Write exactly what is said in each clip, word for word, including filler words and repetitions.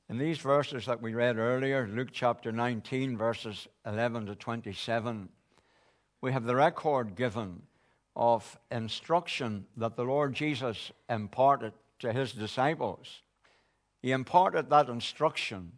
In these verses that we read earlier, Luke chapter nineteen, verses eleven to twenty-seven, we have the record given of instruction that the Lord Jesus imparted to his disciples. He imparted that instruction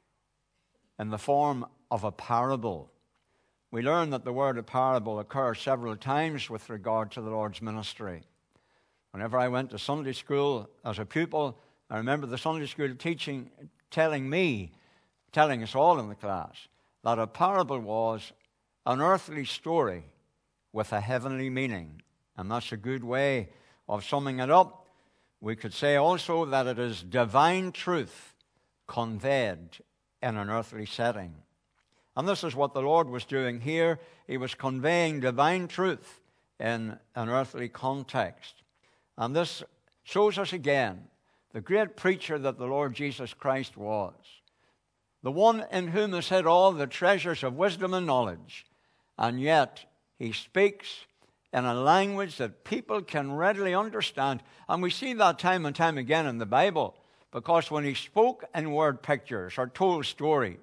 in the form of a parable. We learn that the word parable occurs several times with regard to the Lord's ministry. Whenever I went to Sunday school as a pupil, I remember the Sunday school teaching, telling me, telling us all in the class, that a parable was an earthly story with a heavenly meaning. And that's a good way of summing it up. We could say also that it is divine truth conveyed in an earthly setting. And this is what the Lord was doing here. He was conveying divine truth in an earthly context. And this shows us again the great preacher that the Lord Jesus Christ was, the one in whom is hid all the treasures of wisdom and knowledge, and yet he speaks in a language that people can readily understand. And we see that time and time again in the Bible, because when he spoke in word pictures or told stories,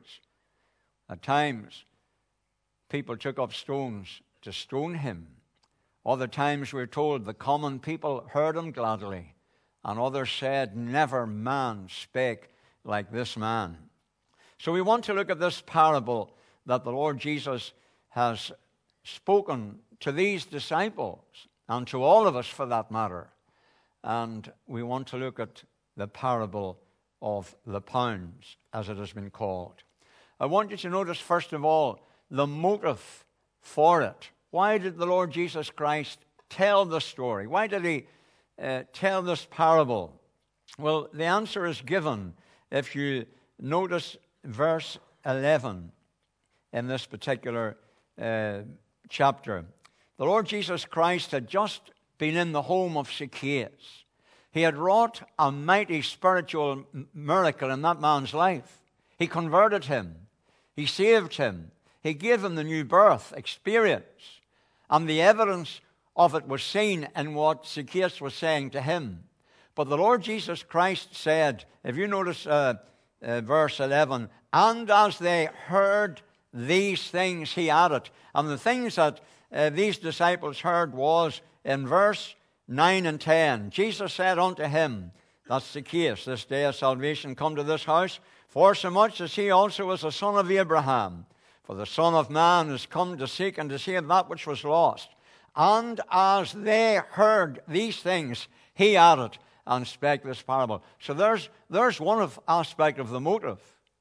at times people took up stones to stone him. Other times we're told the common people heard him gladly, and others said, never man spake like this man. So we want to look at this parable that the Lord Jesus has spoken to these disciples, and to all of us for that matter. And we want to look at the parable of the pounds, as it has been called. I want you to notice, first of all, the motive for it. Why did the Lord Jesus Christ tell the story? Why did he uh, tell this parable? Well, the answer is given if you notice verse eleven in this particular uh, chapter. The Lord Jesus Christ had just been in the home of Zacchaeus. He had wrought a mighty spiritual miracle in that man's life. He converted him. He saved him. He gave him the new birth experience. And the evidence of it was seen in what Zacchaeus was saying to him. But the Lord Jesus Christ said, if you notice uh, uh, verse eleven, and as they heard these things, he added. And the things that uh, these disciples heard was in verse nine and ten. Jesus said unto him, that's Zacchaeus, this day of salvation come to this house, for so much as he also was a son of Abraham. For the Son of Man is come to seek and to save that which was lost. And as they heard these things, he added and spake this parable. So there's, there's one of aspect of the motive.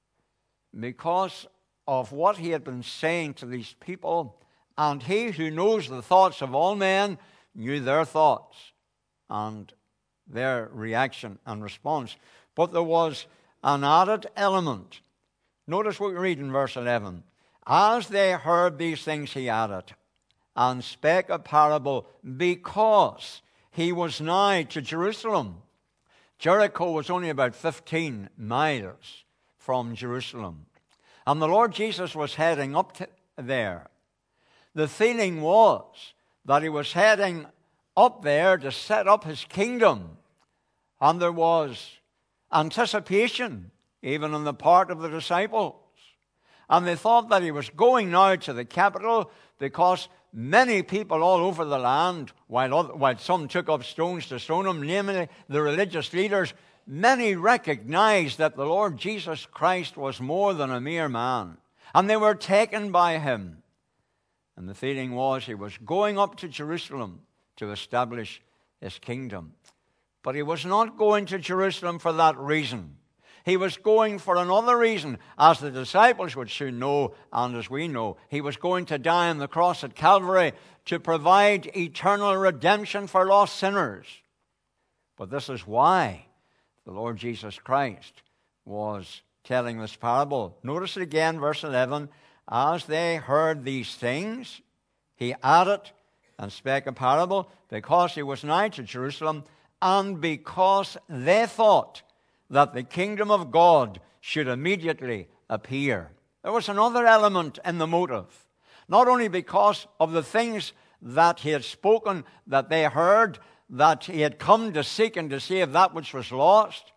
Because of what he had been saying to these people, and he who knows the thoughts of all men knew their thoughts and their reaction and response. But there was an added element. Notice what we read in verse eleven. As they heard these things, he added, and spake a parable, because he was nigh to Jerusalem. Jericho was only about fifteen miles from Jerusalem. And the Lord Jesus was heading up to there. The feeling was that he was heading up there to set up his kingdom. And there was anticipation, even on the part of the disciples. And they thought that he was going now to the capital, because many people all over the land, while, other, while some took up stones to stone him, namely the religious leaders, many recognized that the Lord Jesus Christ was more than a mere man. And they were taken by him. And the feeling was he was going up to Jerusalem to establish his kingdom. But he was not going to Jerusalem for that reason. He was going for another reason, as the disciples would soon know, and as we know. He was going to die on the cross at Calvary to provide eternal redemption for lost sinners. But this is why the Lord Jesus Christ was telling this parable. Notice it again, verse eleven. As they heard these things, he added and spake a parable, because he was nigh to Jerusalem, and because they thought that the kingdom of God should immediately appear. There was another element in the motive. Not only because of the things that he had spoken, that they heard, that he had come to seek and to save that which was lost,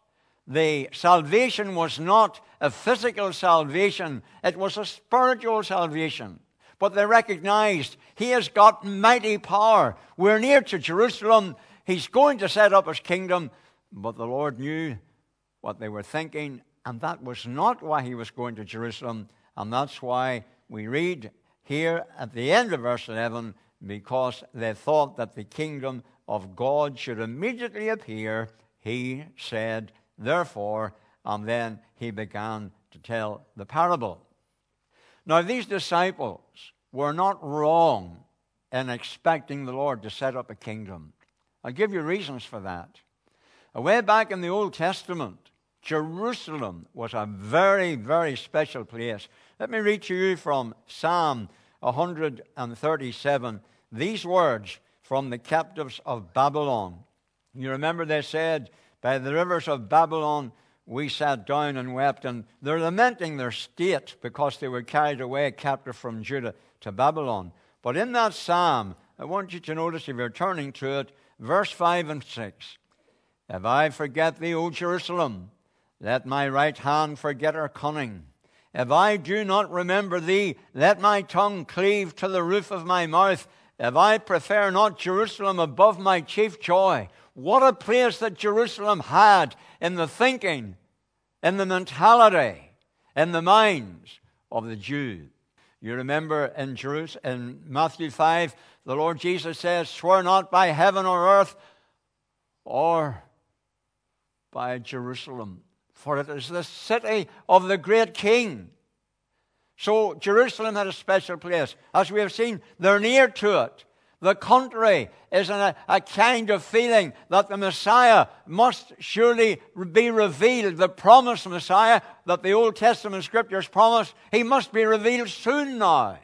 the salvation was not a physical salvation, it was a spiritual salvation. But they recognized he has got mighty power. We're near to Jerusalem. He's going to set up his kingdom. But the Lord knew what they were thinking, and that was not why he was going to Jerusalem. And that's why we read here at the end of verse eleven, because they thought that the kingdom of God should immediately appear, he said, therefore, and then he began to tell the parable. Now, these disciples were not wrong in expecting the Lord to set up a kingdom. I'll give you reasons for that. Way back in the Old Testament, Jerusalem was a very, very special place. Let me read to you from Psalm one thirty-seven, these words from the captives of Babylon. You remember they said, by the rivers of Babylon we sat down and wept, and they're lamenting their state because they were carried away captive from Judah to Babylon. But in that psalm, I want you to notice, if you're turning to it, verse five and six. If I forget thee, O Jerusalem, let my right hand forget her cunning. If I do not remember thee, let my tongue cleave to the roof of my mouth. If I prefer not Jerusalem above my chief joy. What a place that Jerusalem had in the thinking, in the mentality, in the minds of the Jews. You remember in Jerusalem, in Matthew five, the Lord Jesus says, swear not by heaven or earth or by Jerusalem, for it is the city of the great King. So Jerusalem had a special place. As we have seen, they're near to it. The country is in a, a kind of feeling that the Messiah must surely be revealed. The promised Messiah that the Old Testament Scriptures promised, he must be revealed soon now.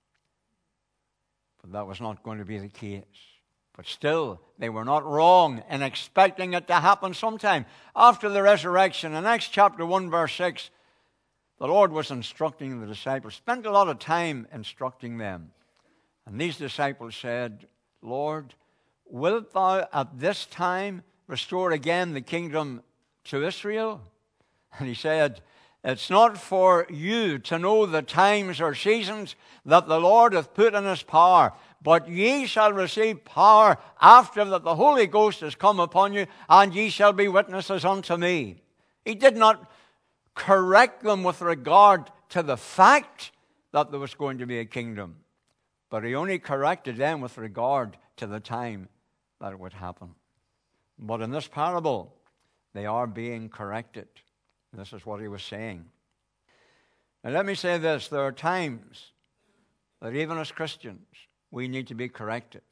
But that was not going to be the case. But still, they were not wrong in expecting it to happen sometime after the resurrection. In Acts chapter one, verse six, the Lord was instructing the disciples, spent a lot of time instructing them. And these disciples said, Lord, wilt thou at this time restore again the kingdom to Israel? And he said, it's not for you to know the times or seasons that the Lord hath put in his power, but ye shall receive power after that the Holy Ghost has come upon you, and ye shall be witnesses unto me. He did not correct them with regard to the fact that there was going to be a kingdom, but he only corrected them with regard to the time that it would happen. But in this parable, they are being corrected. This is what he was saying. Now let me say this, there are times that even as Christians, we need to be corrected.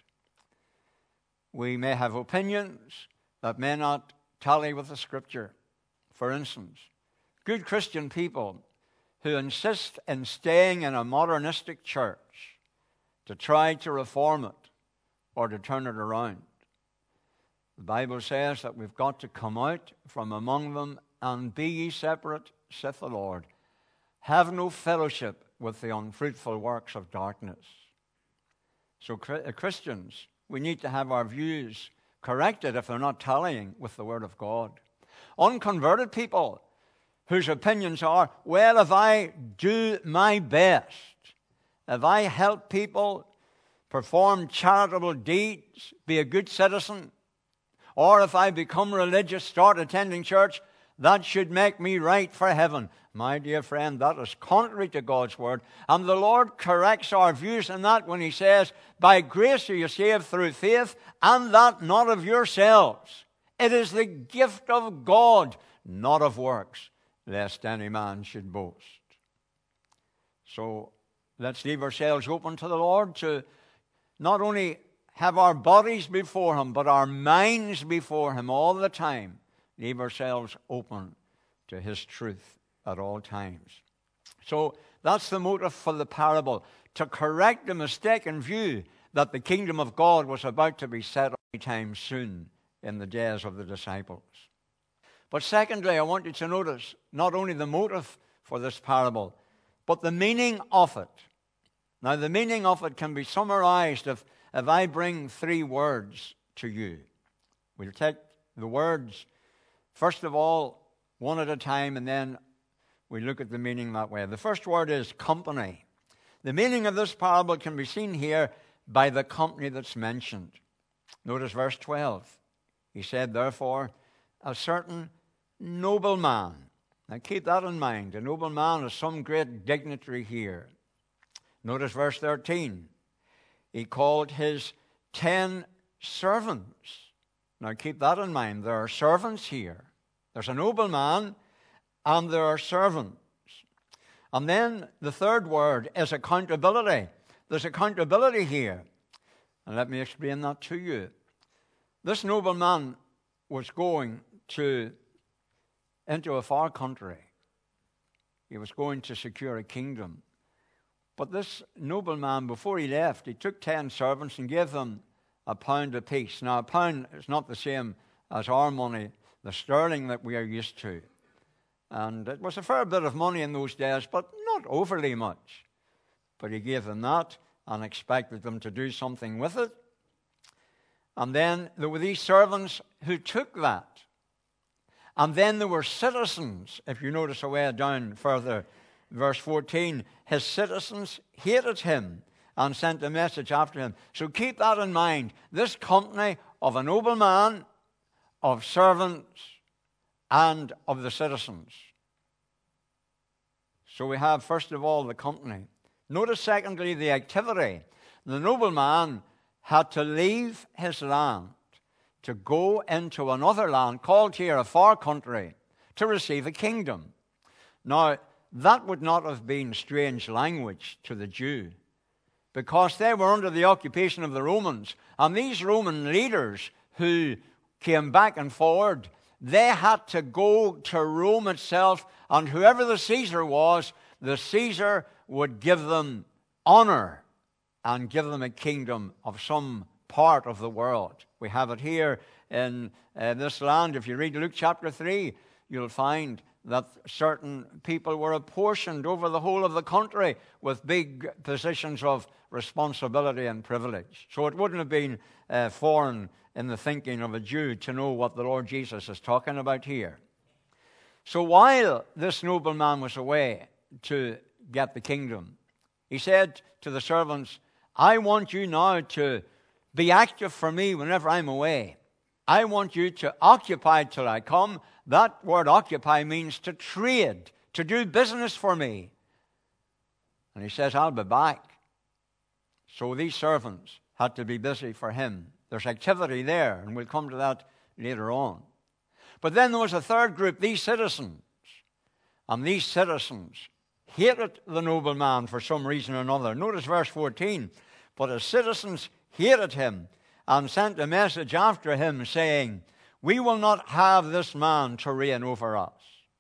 We may have opinions that may not tally with the Scripture. For instance, good Christian people who insist in staying in a modernistic church to try to reform it or to turn it around. The Bible says that we've got to come out from among them and be ye separate, saith the Lord. Have no fellowship with the unfruitful works of darkness. So Christians, we need to have our views corrected if they're not tallying with the Word of God. Unconverted people whose opinions are, well, if I do my best, if I help people perform charitable deeds, be a good citizen, or if I become religious, start attending church, that should make me right for heaven. My dear friend, that is contrary to God's Word. And the Lord corrects our views in that when he says, by grace are you saved through faith, and that not of yourselves. It is the gift of God, not of works, lest any man should boast. So let's leave ourselves open to the Lord to not only have our bodies before him, but our minds before him all the time. Leave ourselves open to his truth at all times. So that's the motive for the parable, to correct the mistaken view that the kingdom of God was about to be set up anytime soon in the days of the disciples. But secondly, I want you to notice not only the motive for this parable, but the meaning of it. Now, the meaning of it can be summarized if, if I bring three words to you. We'll take the words, first of all, one at a time, and then we look at the meaning that way. The first word is company. The meaning of this parable can be seen here by the company that's mentioned. Notice verse twelve. He said, therefore, a certain nobleman. Now keep that in mind. A nobleman is some great dignitary here. Notice verse thirteen. He called his ten servants. Now keep that in mind. There are servants here. There's a nobleman and there are servants. And then the third word is accountability. There's accountability here. And let me explain that to you. This nobleman was going to into a far country. He was going to secure a kingdom. But this nobleman, before he left, he took ten servants and gave them a pound apiece. Now, a pound is not the same as our money, the sterling that we are used to. And it was a fair bit of money in those days, but not overly much. But he gave them that and expected them to do something with it. And then there were these servants who took that. And then there were citizens, if you notice away down further, verse fourteen, his citizens hated him and sent a message after him. So keep that in mind. This company of a nobleman, of servants, and of the citizens. So we have, first of all, the company. Notice, secondly, the activity. The nobleman had to leave his land to go into another land, called here a far country, to receive a kingdom. Now, that would not have been strange language to the Jew, because they were under the occupation of the Romans. And these Roman leaders who came back and forward, they had to go to Rome itself, and whoever the Caesar was, the Caesar would give them honor and give them a kingdom of some part of the world. We have it here in uh, this land. If you read Luke chapter three, you'll find that certain people were apportioned over the whole of the country with big positions of responsibility and privilege. So it wouldn't have been uh, foreign in the thinking of a Jew to know what the Lord Jesus is talking about here. So while this nobleman was away to get the kingdom, he said to the servants, I want you now to be active for me whenever I'm away. I want you to occupy till I come. That word occupy means to trade, to do business for me. And he says, I'll be back. So these servants had to be busy for him. There's activity there, and we'll come to that later on. But then there was a third group, these citizens. And these citizens hated the nobleman for some reason or another. Notice verse fourteen. But his citizens hated him and sent a message after him saying, we will not have this man to reign over us.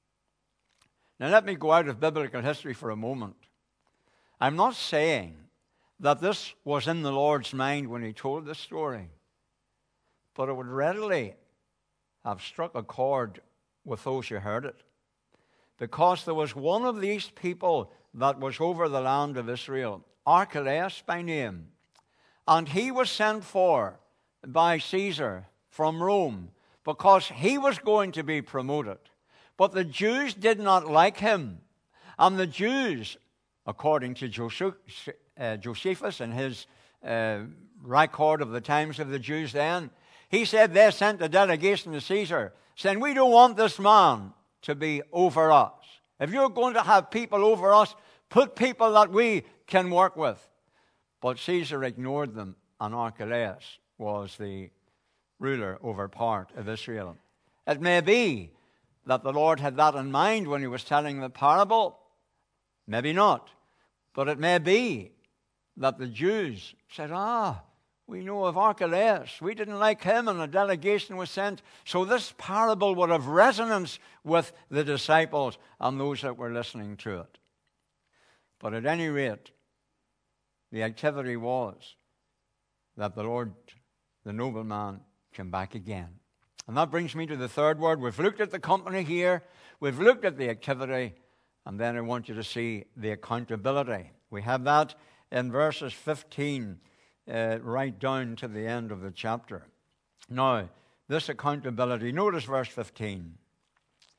Now let me go out of biblical history for a moment. I'm not saying that this was in the Lord's mind when he told this story, but it would readily have struck a chord with those who heard it. Because there was one of these people that was over the land of Israel, Archelaus by name, and he was sent for by Caesar from Rome because he was going to be promoted. But the Jews did not like him. And the Jews, according to Joseph, uh, Josephus in his uh, record of the times of the Jews then, he said they sent a delegation to Caesar saying, we don't want this man to be over us. If you're going to have people over us, put people that we can work with. But Caesar ignored them, and Archelaus was the ruler over part of Israel. It may be that the Lord had that in mind when he was telling the parable. Maybe not. But it may be that the Jews said, ah, we know of Archelaus. We didn't like him, and a delegation was sent. So this parable would have resonance with the disciples and those that were listening to it. But at any rate, the activity was that the Lord, the nobleman, came back again. And that brings me to the third word. We've looked at the company here. We've looked at the activity. And then I want you to see the accountability. We have that in verses fifteen uh, right down to the end of the chapter. Now, this accountability, notice verse fifteen.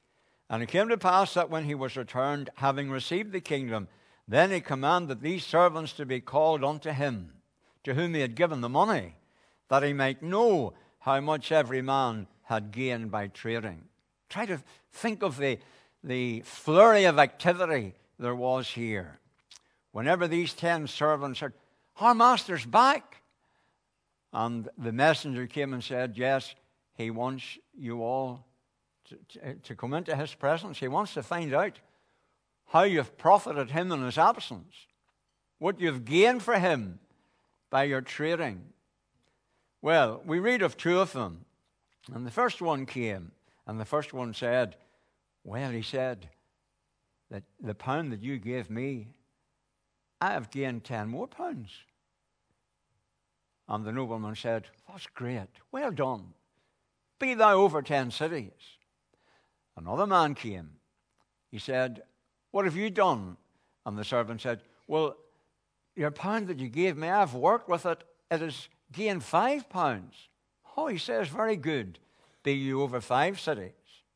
And it came to pass that when he was returned, having received the kingdom, then he commanded these servants to be called unto him, to whom he had given the money, that he might know how much every man had gained by trading. Try to think of the, the flurry of activity there was here. Whenever these ten servants said, our master's back. And the messenger came and said, yes, he wants you all to, to, to come into his presence. He wants to find out how you've profited him in his absence, what you've gained for him by your trading. Well, we read of two of them. And the first one came, and the first one said, well, he said, that the pound that you gave me, I have gained ten more pounds. And the nobleman said, that's great. Well done. Be thou over ten cities. Another man came. He said, what have you done? And the servant said, well, your pound that you gave me, I've worked with it. It has gained five pounds. Oh, he says, very good. Be you over five cities.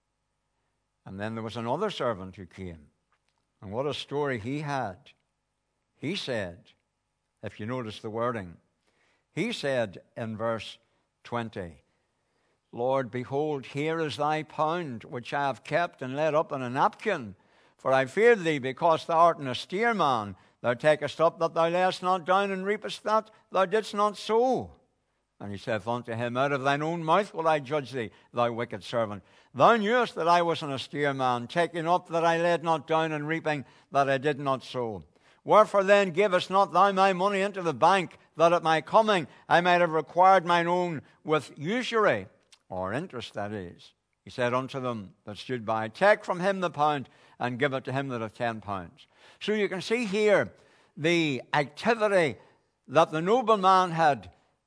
And then there was another servant who came. And what a story he had. He said, if you notice the wording, he said in verse twenty, Lord, behold, here is thy pound, which I have kept and laid up in a napkin. For I feared thee, because thou art an austere man. Thou takest up that thou layest not down, and reapest that thou didst not sow. And he saith unto him, out of thine own mouth will I judge thee, thou wicked servant. Thou knewest that I was an austere man, taking up that I laid not down, and reaping that I did not sow. Wherefore then gavest not thou my money into the bank, that at my coming I might have required mine own with usury, or interest, that is. He said unto them that stood by, take from him the pound, and give it to him that hath ten pounds. So you can see here the activity that the nobleman had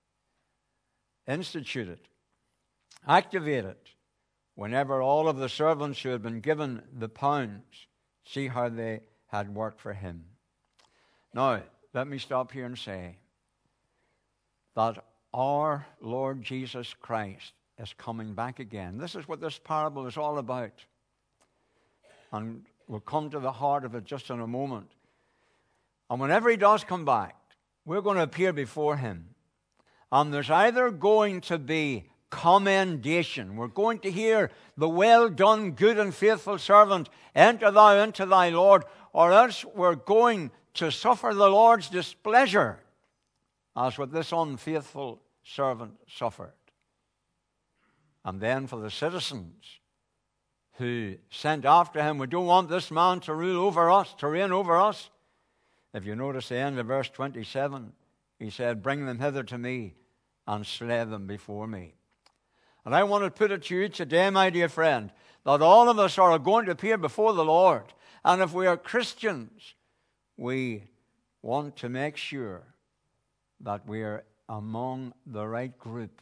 instituted, activated, whenever all of the servants who had been given the pounds, see how they had worked for him. Now, let me stop here and say that our Lord Jesus Christ is coming back again. This is what this parable is all about. And we'll come to the heart of it just in a moment. And whenever he does come back, we're going to appear before him. And there's either going to be commendation. We're going to hear the well done, good and faithful servant, enter thou into thy Lord, or else we're going to suffer the Lord's displeasure, as what this unfaithful servant suffered. And then for the citizens who sent after him, we don't want this man to rule over us, to reign over us. If you notice the end of verse twenty-seven, he said, bring them hither to me and slay them before me. And I want to put it to you today, my dear friend, that all of us are going to appear before the Lord. And if we are Christians, we want to make sure that we are among the right group.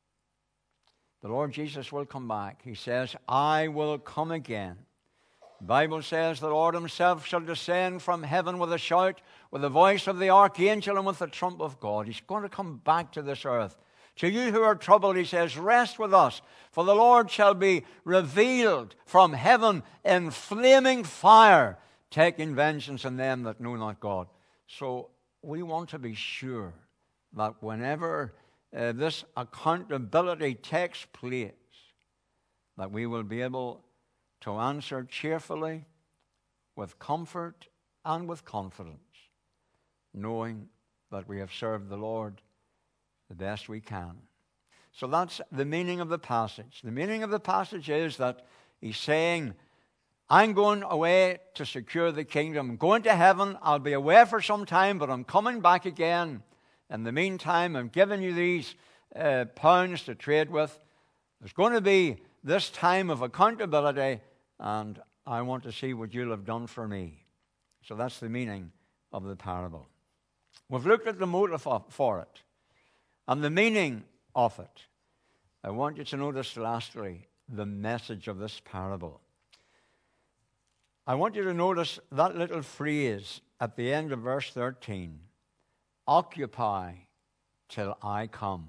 The Lord Jesus will come back. He says, I will come again. The Bible says the Lord himself shall descend from heaven with a shout, with the voice of the archangel, and with the trump of God. He's going to come back to this earth. To you who are troubled, he says, rest with us, for the Lord shall be revealed from heaven in flaming fire, taking vengeance on them that know not God. So we want to be sure that whenever uh, this accountability takes place, that we will be able to answer cheerfully, with comfort and with confidence, knowing that we have served the Lord the best we can. So that's the meaning of the passage. The meaning of the passage is that he's saying, I'm going away to secure the kingdom. I'm going to heaven. I'll be away for some time, but I'm coming back again. In the meantime, I'm giving you these uh, pounds to trade with. There's going to be this time of accountability, and I want to see what you'll have done for me. So that's the meaning of the parable. We've looked at the motive for it and the meaning of it. I want you to notice lastly the message of this parable. I want you to notice that little phrase at the end of verse thirteen. Occupy till I come.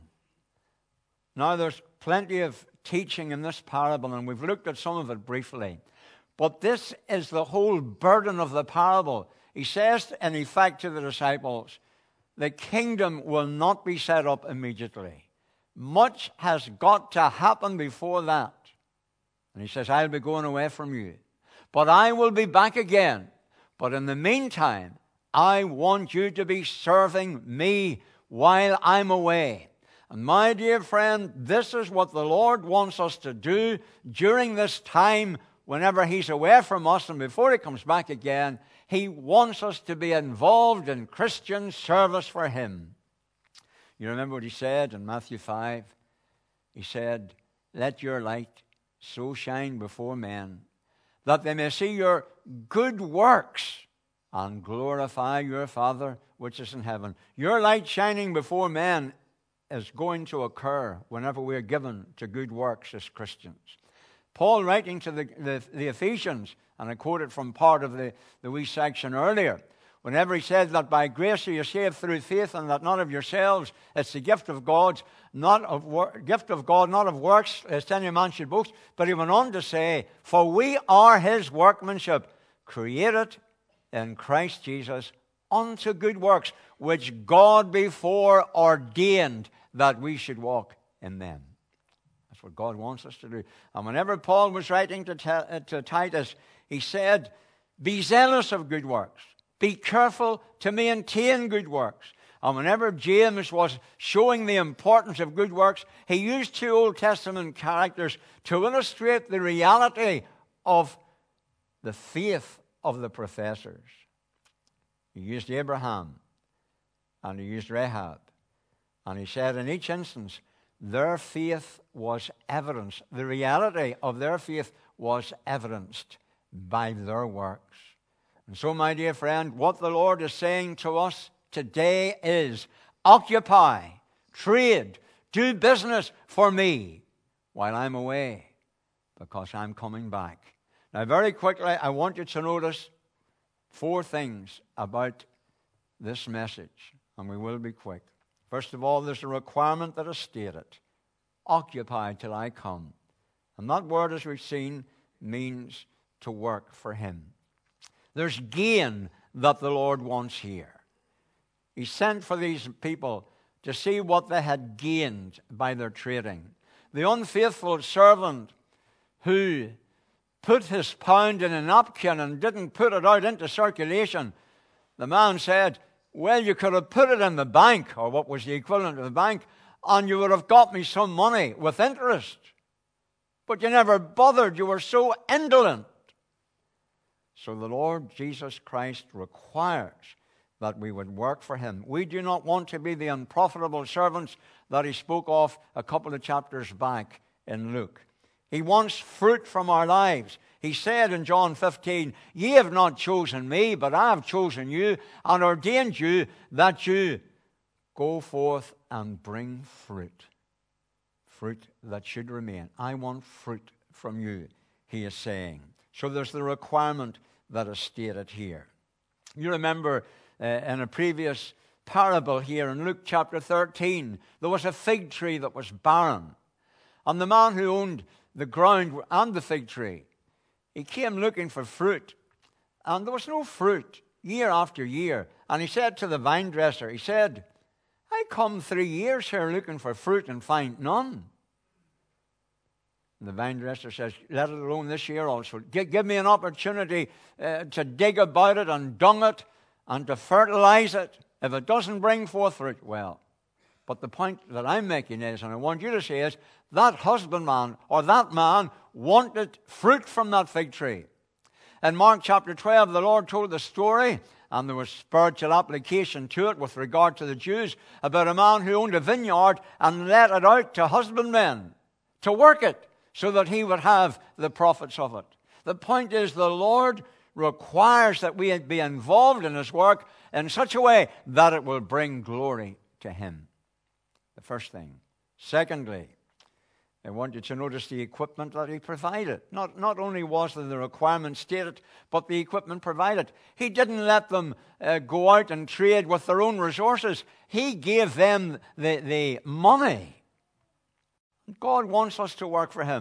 Now there's plenty of teaching in this parable, and we've looked at some of it briefly. But this is the whole burden of the parable. He says, in effect, to the disciples, the kingdom will not be set up immediately. Much has got to happen before that. And he says, I'll be going away from you, but I will be back again. But in the meantime, I want you to be serving me while I'm away. And my dear friend, this is what the Lord wants us to do during this time whenever He's away from us and before He comes back again. He wants us to be involved in Christian service for Him. You remember what He said in Matthew five? He said, let your light so shine before men that they may see your good works and glorify your Father which is in heaven. Your light shining before men is going to occur whenever we are given to good works as Christians. Paul, writing to the, the, the Ephesians, and I quoted from part of the, the wee section earlier, whenever he said that by grace are you saved through faith, and that not of yourselves, it's the gift of God, not of wor- gift of God, not of works, lest any man should boast. But he went on to say, for we are His workmanship, created in Christ Jesus unto good works, which God before ordained that we should walk in them. That's what God wants us to do. And whenever Paul was writing to, uh, to Titus, he said, be zealous of good works. Be careful to maintain good works. And whenever James was showing the importance of good works, he used two Old Testament characters to illustrate the reality of the faith of the professors. He used Abraham and he used Rahab. And he said in each instance, their faith was evidenced. The reality of their faith was evidenced by their works. And so, my dear friend, what the Lord is saying to us today is, occupy, trade, do business for me while I'm away, because I'm coming back. Now, very quickly, I want you to notice four things about this message, and we will be quick. First of all, there's a requirement that is stated. Occupy till I come. And that word, as we've seen, means to work for Him. There's gain that the Lord wants here. He sent for these people to see what they had gained by their trading. The unfaithful servant who put his pound in a napkin and didn't put it out into circulation, the man said, well, you could have put it in the bank, or what was the equivalent of the bank, and you would have got me some money with interest. But you never bothered. You were so indolent. So the Lord Jesus Christ requires that we would work for Him. We do not want to be the unprofitable servants that He spoke of a couple of chapters back in Luke. He wants fruit from our lives. He said in John fifteen, ye have not chosen me, but I have chosen you and ordained you that you go forth and bring fruit. Fruit that should remain. I want fruit from you, He is saying. So there's the requirement that is stated here. You remember uh, in a previous parable here in Luke chapter thirteen, there was a fig tree that was barren. And the man who owned the ground and the fig tree, he came looking for fruit. And there was no fruit year after year. And he said to the vine dresser, he said, I come three years here looking for fruit and find none. And the vine dresser says, let it alone this year also. G- give me an opportunity uh, to dig about it and dung it and to fertilize it. If it doesn't bring forth fruit, well. But the point that I'm making is, and I want you to say is, that husbandman or that man wanted fruit from that fig tree. In Mark chapter twelve, the Lord told the story, and there was spiritual application to it with regard to the Jews, about a man who owned a vineyard and let it out to husbandmen to work it so that he would have the profits of it. The point is, the Lord requires that we be involved in His work in such a way that it will bring glory to Him. The first thing. Secondly, I want you to notice the equipment that He provided. Not, not only was there the requirement stated, but the equipment provided. He didn't let them uh, go out and trade with their own resources. He gave them the, the money. God wants us to work for Him.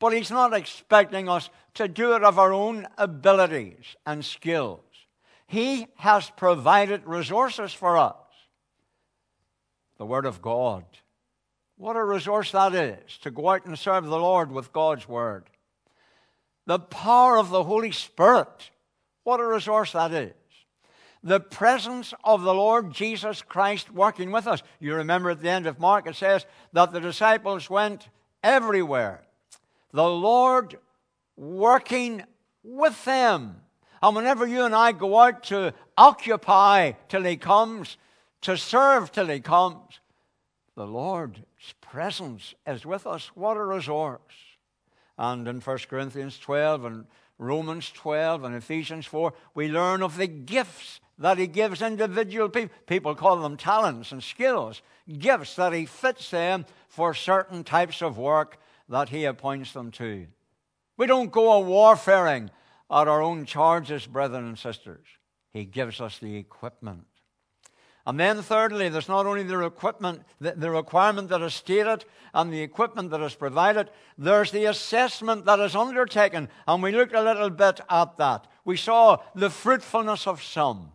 But He's not expecting us to do it of our own abilities and skills. He has provided resources for us. The Word of God. What a resource that is, to go out and serve the Lord with God's Word. The power of the Holy Spirit. What a resource that is. The presence of the Lord Jesus Christ working with us. You remember at the end of Mark it says that the disciples went everywhere. The Lord working with them. And whenever you and I go out to occupy till He comes, to serve till He comes, the Lord's presence is with us. What a resource. And in First Corinthians twelve and Romans twelve and Ephesians four, we learn of the gifts that He gives individual people. People call them talents and skills. Gifts that He fits them for certain types of work that He appoints them to. We don't go a warfaring at our own charges, brethren and sisters. He gives us the equipment. And then thirdly, there's not only the equipment, the, the requirement that is stated and the equipment that is provided, there's the assessment that is undertaken. And we looked a little bit at that. We saw the fruitfulness of some.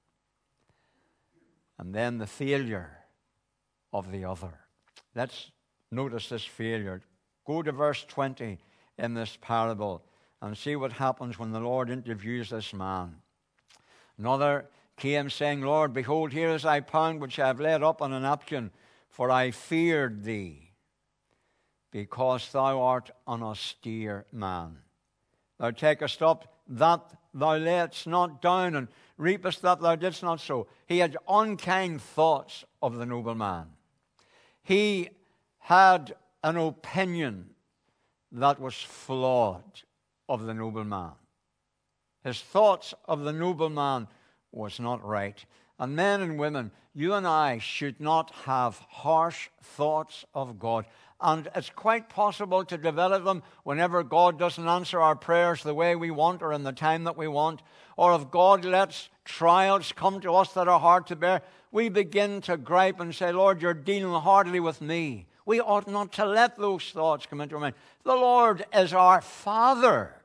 And then the failure of the other. Let's notice this failure. Go to verse twenty in this parable and see what happens when the Lord interviews this man. Another came saying, Lord, behold, here is thy pound which I have laid up on a napkin, for I feared thee, because thou art an austere man. Thou takest up that thou layest not down, and reapest that thou didst not sow. He had unkind thoughts of the nobleman. He had an opinion that was flawed of the nobleman. His thoughts of the nobleman was not right. And men and women, you and I should not have harsh thoughts of God. And it's quite possible to develop them whenever God doesn't answer our prayers the way we want or in the time that we want. Or if God lets trials come to us that are hard to bear, we begin to gripe and say, Lord, you're dealing hardly with me. We ought not to let those thoughts come into our mind. The Lord is our Father.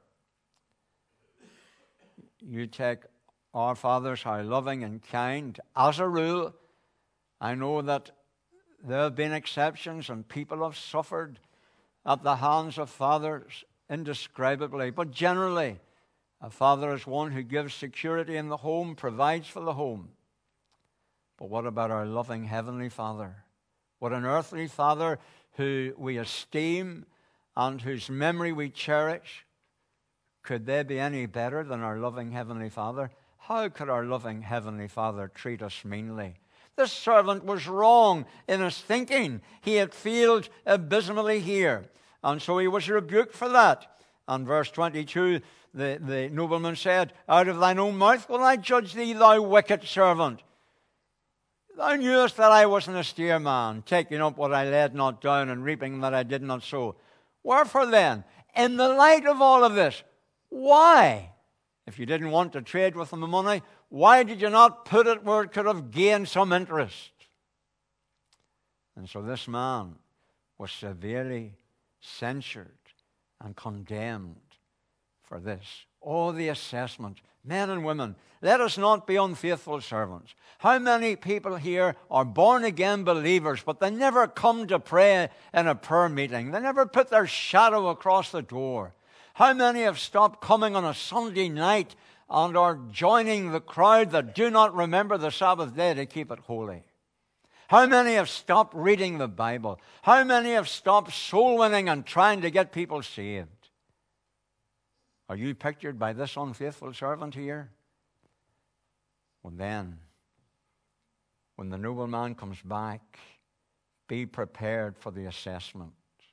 You take our fathers, how loving and kind. As a rule, I know that there have been exceptions and people have suffered at the hands of fathers indescribably. But generally, a father is one who gives security in the home, provides for the home. But what about our loving Heavenly Father? What an earthly Father who we esteem and whose memory we cherish. Could they be any better than our loving Heavenly Father? How could our loving Heavenly Father treat us meanly? This servant was wrong in his thinking. He had failed abysmally here. And so he was rebuked for that. And verse twenty-two, the, the nobleman said, out of thine own mouth will I judge thee, thou wicked servant. Thou knewest that I was an austere man, taking up what I laid not down and reaping that I did not sow. Wherefore then, in the light of all of this, why? If you didn't want to trade with them the money, why did you not put it where it could have gained some interest? And so this man was severely censured and condemned for this. Oh, the assessment. Men and women, let us not be unfaithful servants. How many people here are born-again believers, but they never come to pray in a prayer meeting. They never put their shadow across the door. How many have stopped coming on a Sunday night and are joining the crowd that do not remember the Sabbath day to keep it holy? How many have stopped reading the Bible? How many have stopped soul winning and trying to get people saved? Are you pictured by this unfaithful servant here? Well then, when the nobleman comes back, be prepared for the assessment,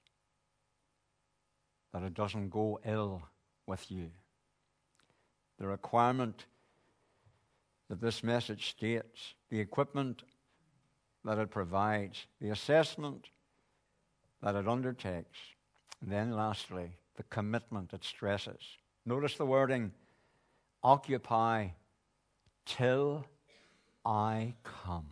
that it doesn't go ill with you. The requirement that this message states, the equipment that it provides, the assessment that it undertakes, and then lastly, the commitment it stresses. Notice the wording, occupy till I come.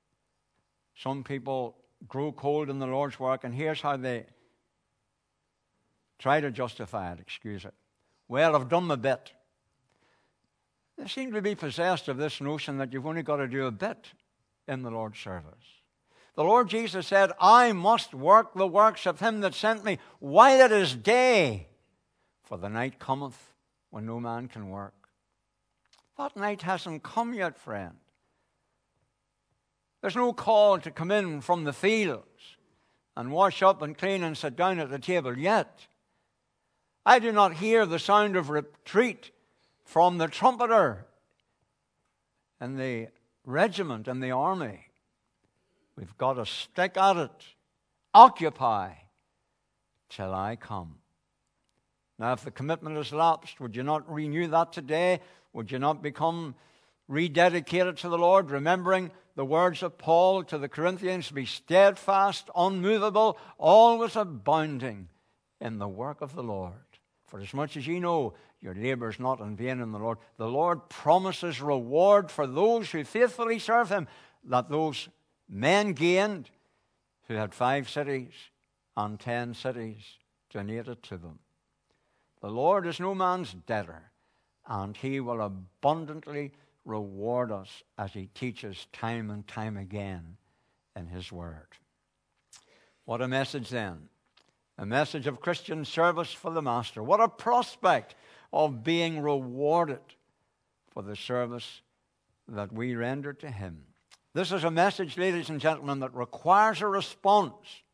Some people grow cold in the Lord's work, and here's how they try to justify it, excuse it. Well, I've done my bit. They seem to be possessed of this notion that you've only got to do a bit in the Lord's service. The Lord Jesus said, I must work the works of him that sent me while it is day, for the night cometh when no man can work. That night hasn't come yet, friend. There's no call to come in from the fields and wash up and clean and sit down at the table yet. I do not hear the sound of retreat from the trumpeter in the regiment and the army. We've got to stick at it, occupy till I come. Now, if the commitment has lapsed, would you not renew that today? Would you not become rededicated to the Lord, remembering the words of Paul to the Corinthians, be steadfast, unmovable, always abounding in the work of the Lord? For as much as ye know, your labor is not in vain in the Lord. The Lord promises reward for those who faithfully serve him, that those men gained who had five cities and ten cities donated to them. The Lord is no man's debtor, and he will abundantly reward us as he teaches time and time again in his word. What a message then. A message of Christian service for the Master. What a prospect of being rewarded for the service that we render to him. This is a message, ladies and gentlemen, that requires a response.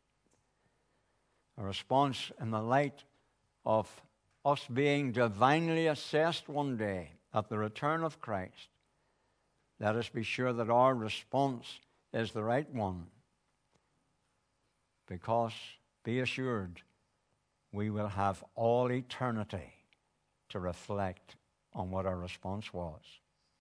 A response in the light of us being divinely assessed one day at the return of Christ. Let us be sure that our response is the right one. Because, be assured, we will have all eternity to reflect on what our response was.